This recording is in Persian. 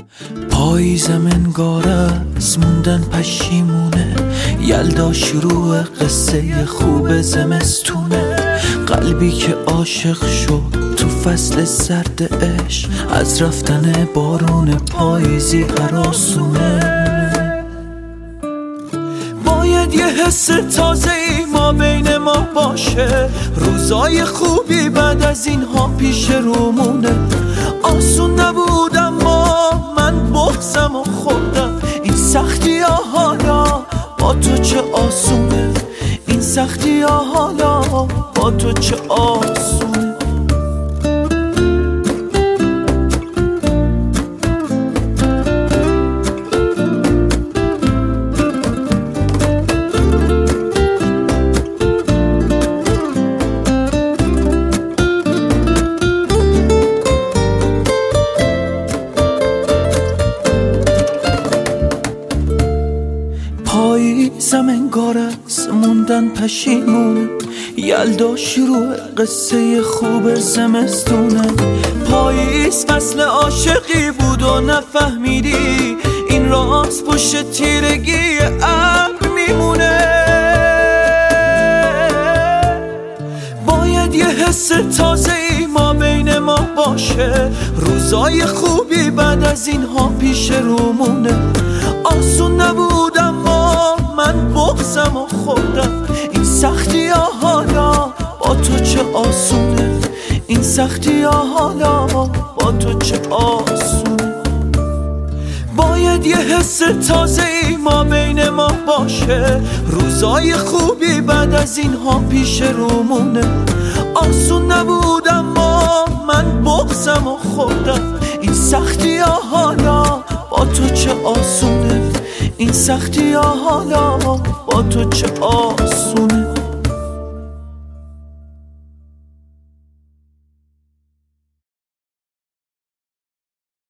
پاییزم انگار از موندن پشیمونه، یلدا شروع قصه خوب زمستونه. قلبی که عاشق شد تو فصل سرد عشق، از رفتن بارون پاییزی هراسونه. باید یه حس تازه‌ای ما بین ما باشه، روزای خوبی بعد از اینها پیش رومونه. آسون نبود اما من بغضم و خوردم، این سختی ها حالا با تو چه آسونه، این سختی ها حالا با تو چه آسونه. پاییزم انگار از موندن پشیمونه، یلدا شروع قصه خوب زمستونه. پاییز فصل عاشقی بود و نفهمیدی، این راز پشت تیرگی ابر میمونه. باید یه حس تازه‌ای ما بین ما باشه، روزای خوبی بعد از اینها پیش رومونه. آسون نبود اما من بغضم و خوردم، این سختی ها حالا با تو چه آسونه، این سختی ها حالا با تو چه آسونه. باید یه حس تازه‌ای ما بین ما باشه، روزای خوبی بعد از اینها پیش رومونه. آسون نبود اما من بغضم و خوردم، این سختی ها حالا با تو چه آسونه، این سختی ها حالا با تو چه آسونه.